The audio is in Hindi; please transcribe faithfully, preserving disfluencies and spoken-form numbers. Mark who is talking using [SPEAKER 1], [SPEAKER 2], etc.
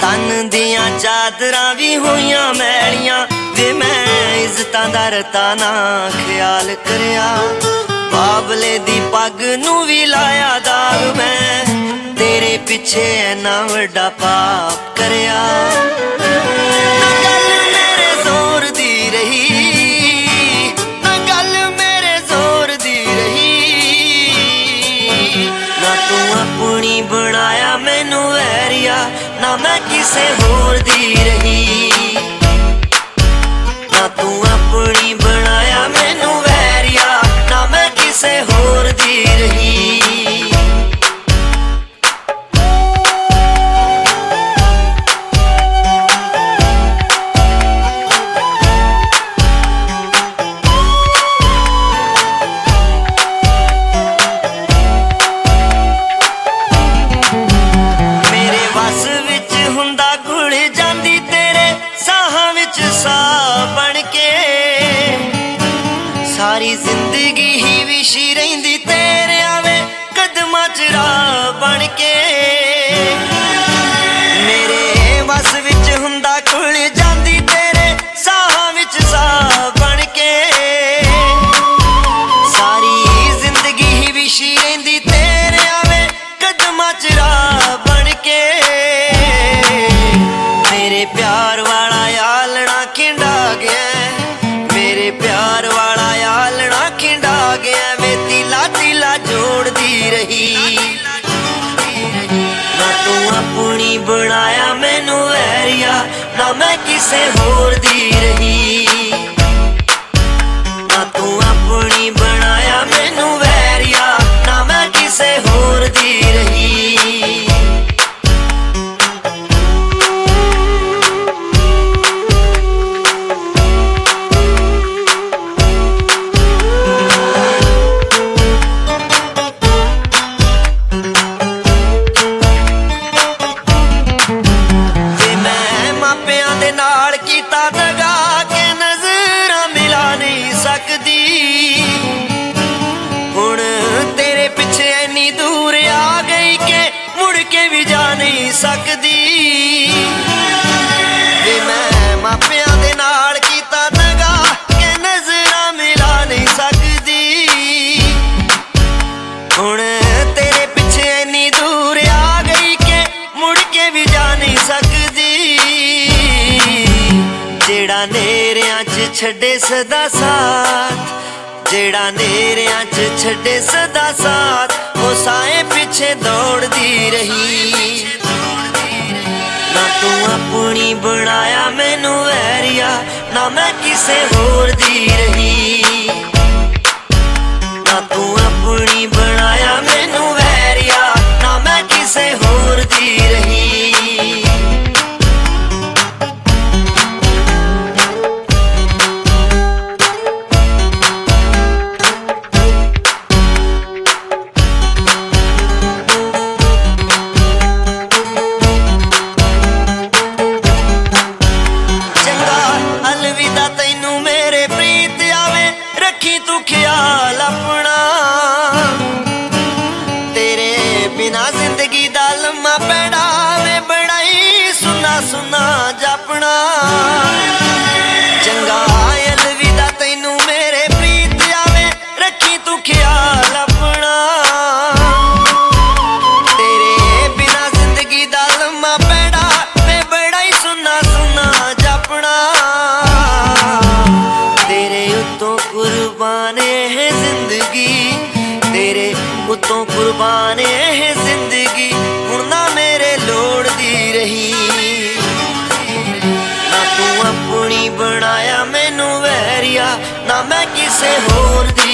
[SPEAKER 1] तन दियां चादरां भी होइयां मैलियां वे मैं इज्जतां दा रताना ख्याल करया। बाबले दी पग नू भी लाया दाग मैं तेरे पिछे ना वड्डा पाप करया। ना गल मेरे जोर दी रही, ना गल मेरे जोर दी रही, ना तू अपनी बनाया मैनू वैरिया ना मैं किसे होर दी रही। ना तू अपनी बनाया मैनू वैरिया ना मैं किसे होर दी रही। सारी जिंदगी ही विशी रहिंदी तेरे आवे कदमां च राह बन के। मेरे वस विच हुंदा खुल जांदी तेरे साहां विच साह बन के। सारी जिंदगी ही विशी रहिंदी तेरे आवे कदमां च राह बन के। मेरे प्यार वाला आलना खिंडा गया, मेरे प्यार वाला आलना खिंडा गया वे तिला तिला जोड़ दी रही। ना तू अपनी बनाया मैनू वैरिया ना मैं किसे होर दी रही। ना तू अपनी बनाया मैनू वैरिया ना मैं किसे होर दी रही। सकदी वे मैं मापियां दे नाल कीता दगा के नजरां मिला नहीं सकदी। हुण तेरे पिछे इन्नी दूर आ गई के मुड़ के भी जा नहीं सकदी। जेड़ा नेरियां च छड्डे सदा साथ, जेड़ा नेरियां च छड्डे सदा साथ वो साए पिछे दौड़दी रही। ना तू अपनी बनाया मैनू वैरिया ना मैं किसे होर दी रही। ना तू अपनी बनाया मैनू वैरिया ना मैं किसे होर दी रही। तू ख्याल अपना तेरे बिना जिंदगी दा लम्मा पैड़ा वे बड़ाई सुना सुना जापना। चंगा अलविदा तैनू मेरे प्रीत आवे रखी तू ख्याल अपना। तेरे बिना जिंदगी दा लम्मा पैड़ा वे बड़ाई सुना सुना जापना। तेरे उत्तों कुर्बान है जिंदगी, तेरे उत्तों कुर्बान है जिंदगी हुण ना मेरे लोड़ दी रही। ना तू अपनी बनाया मैनू वैरिया ना मैं किसे होर दी